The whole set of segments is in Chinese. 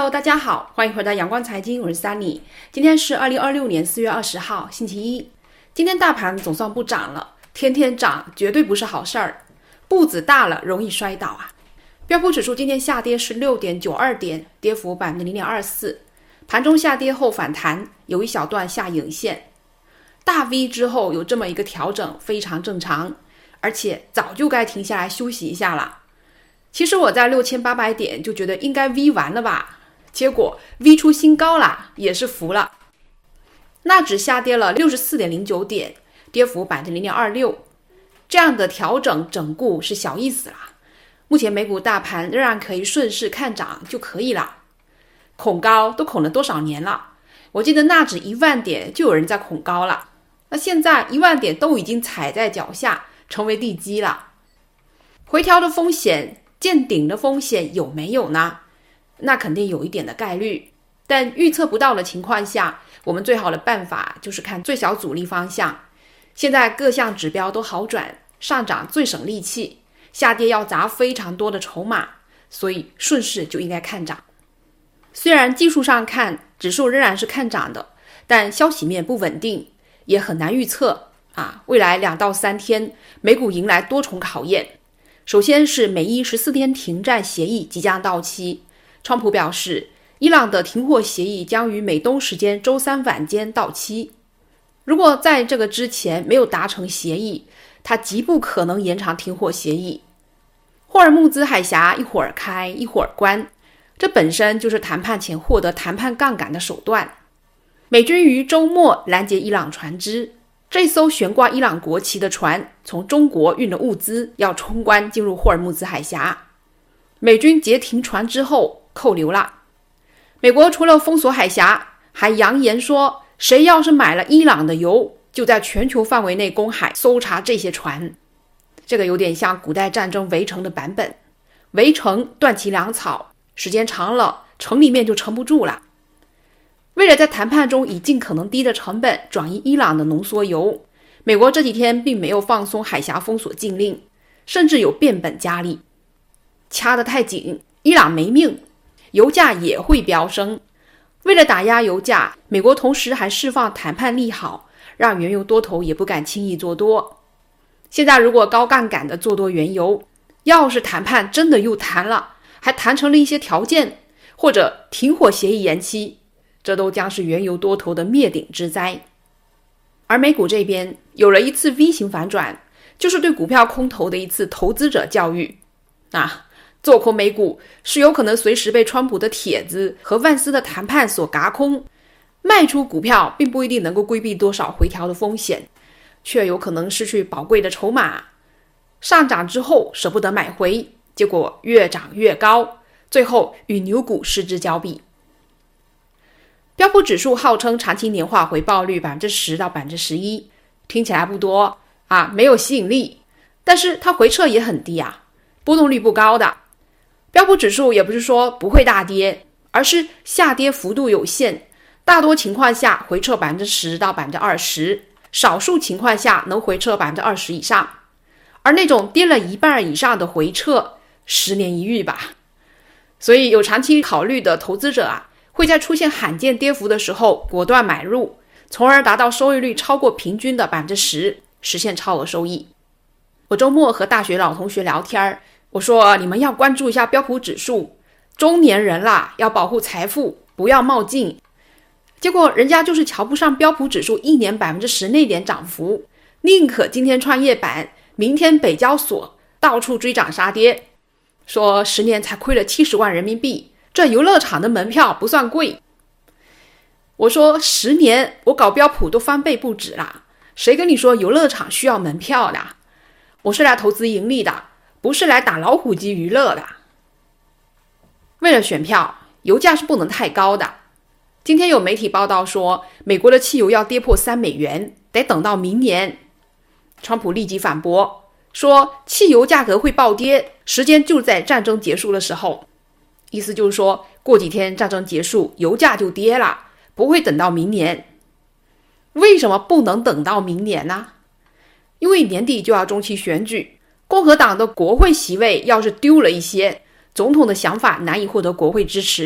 Hello， 大家好，欢迎回到阳光财经，我是 Sunny。今天是2026年4月20号，星期一。今天大盘总算不涨了，天天涨绝对不是好事儿，步子大了容易摔倒啊。标普指数今天下跌 16.92 点，跌幅 0.24%， 盘中下跌后反弹，有一小段下影线。大 V 之后有这么一个调整非常正常，而且早就该停下来休息一下了。其实我在6800点就觉得应该 V 完了吧，结果 V 出新高了，也是服了。纳指下跌了 64.09 点，跌幅 0.26%， 这样的调整整固是小意思啦。目前美股大盘仍然可以顺势看涨就可以了。恐高都恐了多少年了，我记得纳指10000点就有人在恐高了，那现在10000点都已经踩在脚下，成为地基了。回调的风险，见顶的风险有没有呢？那肯定有一点的概率，但预测不到的情况下，我们最好的办法就是看最小阻力方向。现在各项指标都好转，上涨最省力气，下跌要砸非常多的筹码，所以顺势就应该看涨。虽然技术上看指数仍然是看涨的，但消息面不稳定，也很难预测未来2到3天美股迎来多重考验。首先是美伊14天停战协议即将到期，川普表示伊朗的停火协议将于美东时间周3晚间到期。如果在这个之前没有达成协议，他极不可能延长停火协议。霍尔木兹海峡一会儿开一会儿关，这本身就是谈判前获得谈判杠杆的手段。美军于周末拦截伊朗船只，这艘悬挂伊朗国旗的船从中国运了物资，要冲关进入霍尔木兹海峡。美军截停船之后扣留了。美国除了封锁海峡，还扬言说谁要是买了伊朗的油，就在全球范围内公海搜查这些船。这个有点像古代战争围城的版本，围城断其粮草，时间长了城里面就撑不住了。为了在谈判中以尽可能低的成本转移伊朗的浓缩油，美国这几天并没有放松海峡封锁禁令，甚至有变本加厉。掐得太紧，伊朗没命，油价也会飙升。为了打压油价，美国同时还释放谈判利好，让原油多头也不敢轻易做多。现在如果高杠杆的做多原油，要是谈判真的又谈了，还谈成了一些条件，或者停火协议延期，这都将是原油多头的灭顶之灾。而美股这边有了一次 V 型反转，就是对股票空头的一次投资者教育做空美股是有可能随时被川普的帖子和万斯的谈判所轧空，卖出股票并不一定能够规避多少回调的风险，却有可能失去宝贵的筹码。上涨之后舍不得买回，结果越涨越高，最后与牛股失之交臂。标普指数号称长期年化回报率 10% 到 11%， 听起来不多没有吸引力，但是它回撤也很低波动率不高的。标普指数也不是说不会大跌，而是下跌幅度有限，大多情况下回撤 10% 到 20%， 少数情况下能回撤 20% 以上。而那种跌了一半以上的回撤10年一遇吧。所以有长期考虑的投资者会在出现罕见跌幅的时候果断买入，从而达到收益率超过平均的 10%， 实现超额收益。我周末和大学老同学聊天，我说你们要关注一下标普指数，中年人啦，要保护财富，不要冒进。结果人家就是瞧不上标普指数1年 10% 那点涨幅，宁可今天创业板，明天北交所，到处追涨杀跌，说10年才亏了70万人民币，这游乐场的门票不算贵。我说10年我搞标普都翻倍不止啦，谁跟你说游乐场需要门票的？我是来投资盈利的，不是来打老虎机娱乐的。为了选票，油价是不能太高的。今天有媒体报道说，美国的汽油要跌破3美元，得等到明年。川普立即反驳，说汽油价格会暴跌，时间就在战争结束的时候。意思就是说，过几天战争结束，油价就跌了，不会等到明年。为什么不能等到明年呢？因为年底就要中期选举，共和党的国会席位要是丢了一些，总统的想法难以获得国会支持，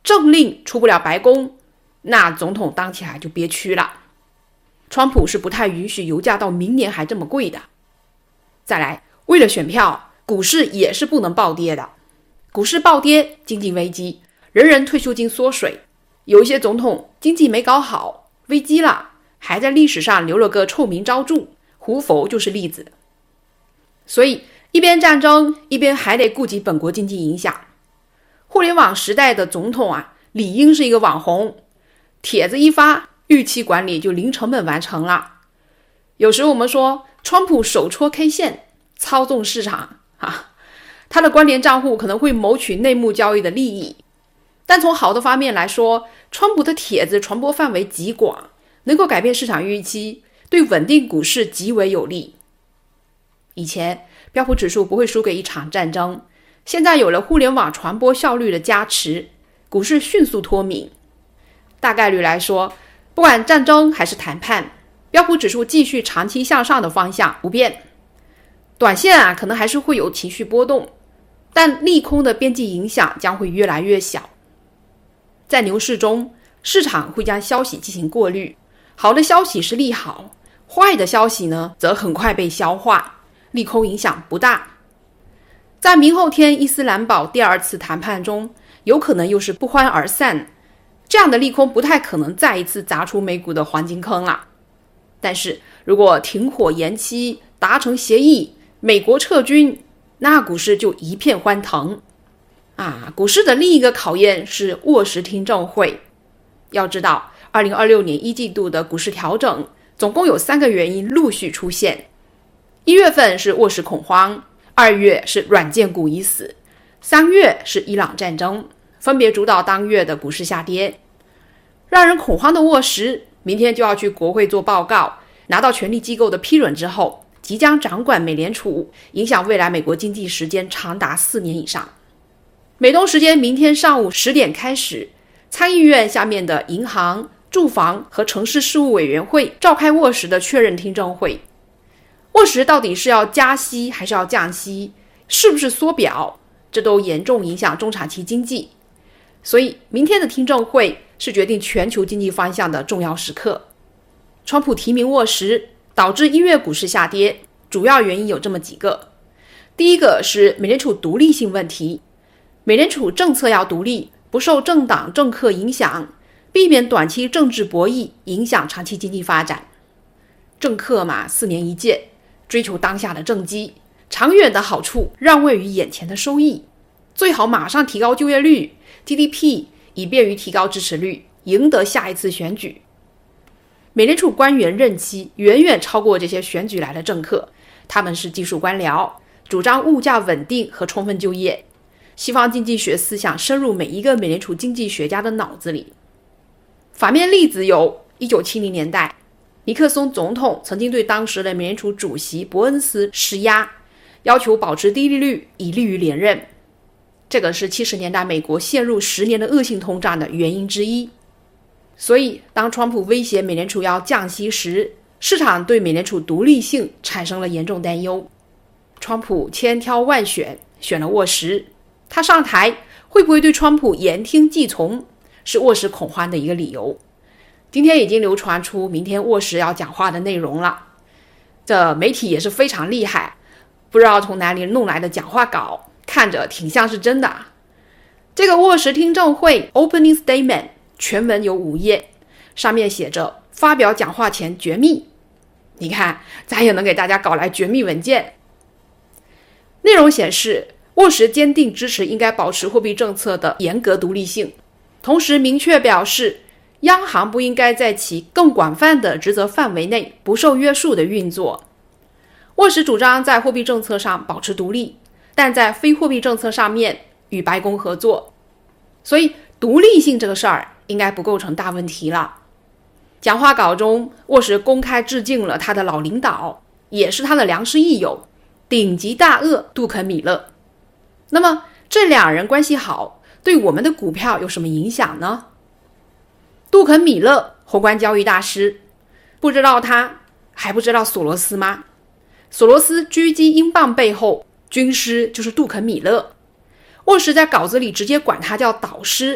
政令出不了白宫，那总统当起来就憋屈了。川普是不太允许油价到明年还这么贵的。再来，为了选票，股市也是不能暴跌的。股市暴跌，经济危机，人人退休金缩水，有一些总统经济没搞好，危机了，还在历史上留了个臭名昭著，胡佛就是例子。所以一边战争，一边还得顾及本国经济影响。互联网时代的总统理应是一个网红，帖子一发，预期管理就零成本完成了。有时我们说川普手戳 K 线，操纵市场他的关联账户可能会谋取内幕交易的利益，但从好的方面来说，川普的帖子传播范围极广，能够改变市场预期，对稳定股市极为有利。以前标普指数不会输给一场战争，现在有了互联网传播效率的加持，股市迅速脱敏。大概率来说，不管战争还是谈判，标普指数继续长期向上的方向不变。短线可能还是会有情绪波动，但利空的边际影响将会越来越小。在牛市中，市场会将消息进行过滤，好的消息是利好，坏的消息呢则很快被消化，利空影响不大。在明后天伊斯兰堡第二次谈判中，有可能又是不欢而散，这样的利空不太可能再一次砸出美股的黄金坑了。但是如果停火延期，达成协议，美国撤军，那股市就一片欢腾股市的另一个考验是沃什听证会。要知道2026年一季度的股市调整总共有3个原因陆续出现。1月份是沃什恐慌，2月是软件股已死，3月是伊朗战争，分别主导当月的股市下跌。让人恐慌的沃什明天就要去国会做报告，拿到权力机构的批准之后，即将掌管美联储，影响未来美国经济时间长达4年以上。美东时间明天上午10点开始，参议院下面的银行、住房和城市事务委员会召开沃什的确认听证会。沃什到底是要加息还是要降息，是不是缩表，这都严重影响中长期经济。所以明天的听证会是决定全球经济方向的重要时刻。川普提名沃什导致1月股市下跌，主要原因有这么几个。第一个是美联储独立性问题，美联储政策要独立，不受政党政客影响，避免短期政治博弈影响长期经济发展。政客4年一届，追求当下的政绩，长远的好处让位于眼前的收益，最好马上提高就业率 GDP， 以便于提高支持率，赢得下一次选举。美联储官员任期远远超过这些选举来的政客，他们是技术官僚，主张物价稳定和充分就业。西方经济学思想深入每一个美联储经济学家的脑子里。反面例子有1970年代，尼克松总统曾经对当时的美联储主席伯恩斯施压，要求保持低利率以利于连任。这个是70年代美国陷入10年的恶性通胀的原因之一。所以当川普威胁美联储要降息时，市场对美联储独立性产生了严重担忧。川普千挑万选，选了沃什，他上台会不会对川普言听计从，是沃什恐慌的一个理由。今天已经流传出明天沃什要讲话的内容了，这媒体也是非常厉害，不知道从哪里弄来的讲话稿，看着挺像是真的。这个沃什听证会 Opening Statement 全文有5页，上面写着发表讲话前绝密。你看，咱也能给大家搞来绝密文件。内容显示，沃什坚定支持应该保持货币政策的严格独立性，同时明确表示，央行不应该在其更广泛的职责范围内不受约束的运作。沃什主张在货币政策上保持独立，但在非货币政策上面与白宫合作。所以独立性这个事儿应该不构成大问题了。讲话稿中，沃什公开致敬了他的老领导，也是他的良师益友，顶级大鳄杜肯·米勒。那么这两人关系好，对我们的股票有什么影响呢？杜肯·米勒，宏观交易大师，不知道他还不知道索罗斯吗？索罗斯狙击英镑背后，军师就是杜肯·米勒。沃什在稿子里直接管他叫导师，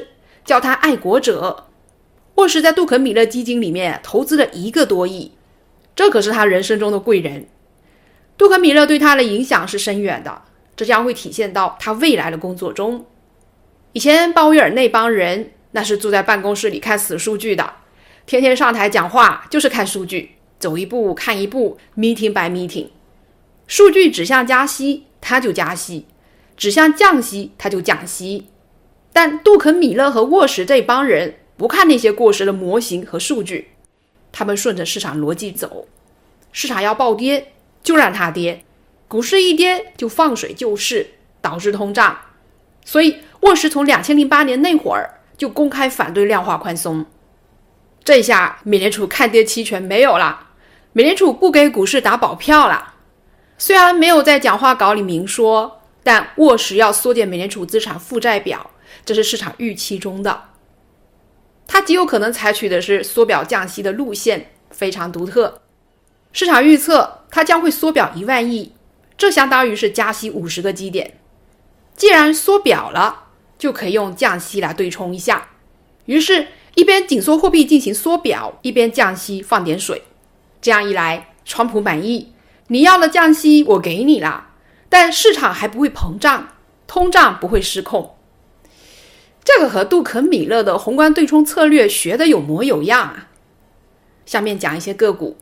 叫他爱国者。沃什在杜肯米勒基金里面投资了1个多亿，这可是他人生中的贵人。杜肯米勒对他的影响是深远的，这将会体现到他未来的工作中。以前鲍威尔那帮人那是坐在办公室里看死数据的，天天上台讲话就是看数据，走一步看一步， meeting by meeting。 数据指向加息他就加息，指向降息他就降息。但杜肯米勒和沃什这帮人不看那些过时的模型和数据，他们顺着市场逻辑走，市场要暴跌就让它跌，股市一跌就放水救市，导致通胀。所以沃什从2008年那会儿就公开反对量化宽松。这下美联储看跌期权没有了，美联储不给股市打保票了。虽然没有在讲话稿里明说，但沃什要缩减美联储资产负债表，这是市场预期中的。他极有可能采取的是缩表降息的路线，非常独特。市场预测他将会缩表1万亿，这相当于是加息50个基点。既然缩表了，就可以用降息来对冲一下。于是一边紧缩货币进行缩表，一边降息放点水。这样一来，川普满意，你要的降息我给你了，但市场还不会膨胀，通胀不会失控。这个和杜肯米勒的宏观对冲策略学的有模有样啊。下面讲一些个股。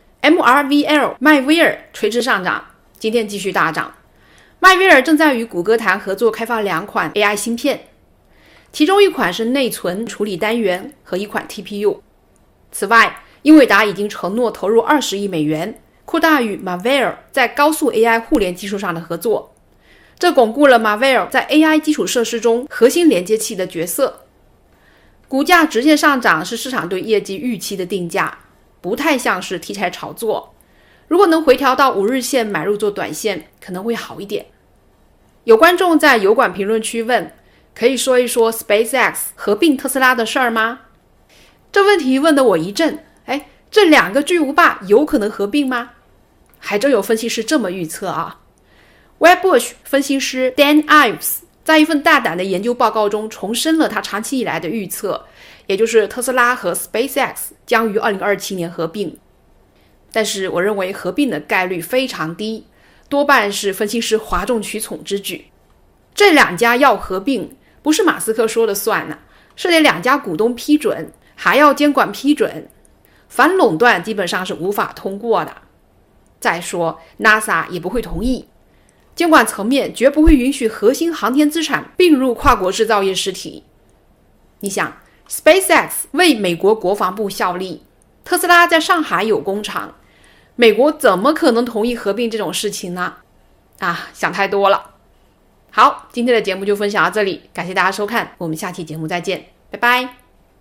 MRVL 迈威尔垂直上涨，今天继续大涨。迈威尔正在与谷歌谈合作开发2款 AI 芯片，其中一款是内存处理单元和一款 TPU。 此外，英伟达已经承诺投入20亿美元，扩大与 Marvell 在高速 AI 互联技术上的合作，这巩固了 Marvell 在 AI 基础设施中核心连接器的角色。股价直线上涨是市场对业绩预期的定价，不太像是题材炒作。如果能回调到5日线买入做短线，可能会好一点。有观众在油管评论区问，可以说一说 SpaceX 合并特斯拉的事儿吗？这问题问得我一震，这2个巨无霸有可能合并吗？还真有分析师这么预测啊。Wedbush 分析师 Dan Ives 在一份大胆的研究报告中重申了他长期以来的预测，也就是特斯拉和 SpaceX 将于2027年合并。但是我认为合并的概率非常低，多半是分析师哗众取宠之举。这2家要合并，不是马斯克说了算呢，是得2家股东批准，还要监管批准，反垄断基本上是无法通过的。再说 NASA 也不会同意，监管层面绝不会允许核心航天资产并入跨国制造业实体。你想 SpaceX 为美国国防部效力，特斯拉在上海有工厂，美国怎么可能同意合并这种事情呢？想太多了。好，今天的节目就分享到这里，感谢大家收看，我们下期节目再见，拜拜。